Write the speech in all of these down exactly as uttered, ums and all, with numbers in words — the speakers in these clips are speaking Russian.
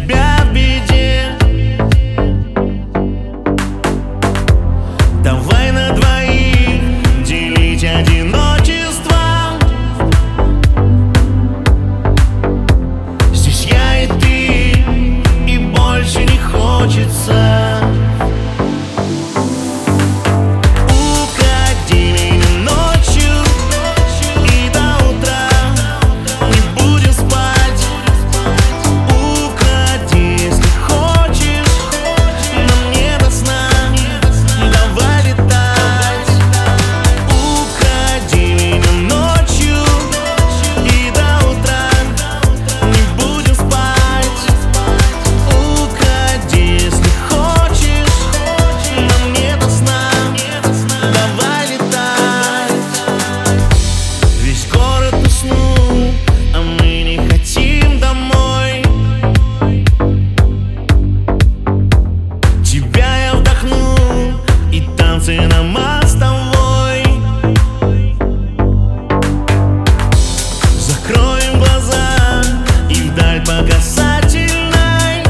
тебя в беде. Давай на двоих делить одиночество. Здесь я и ты, и больше не хочется. На мостовой закроем глаза и вдаль по касательной.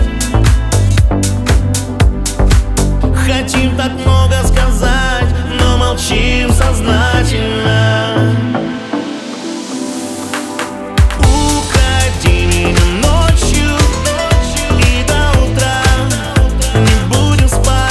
Хотим так много сказать, но молчим сознательно. Укради меня ночью и до утра, не будем спать.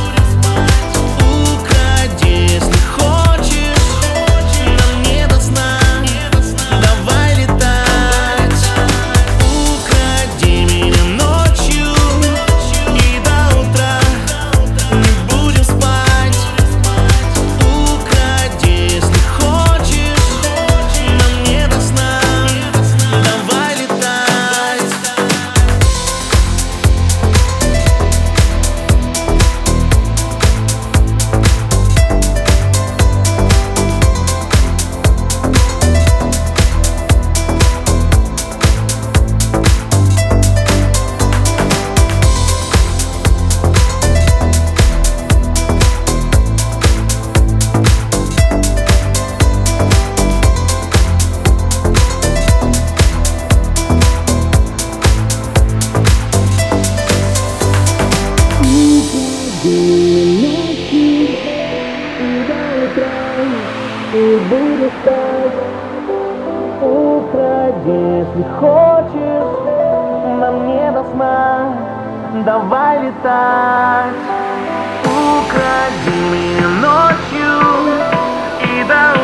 И буду спать. Укради, если хочешь, нам не до сна. Давай летать. Укради меня ночью и до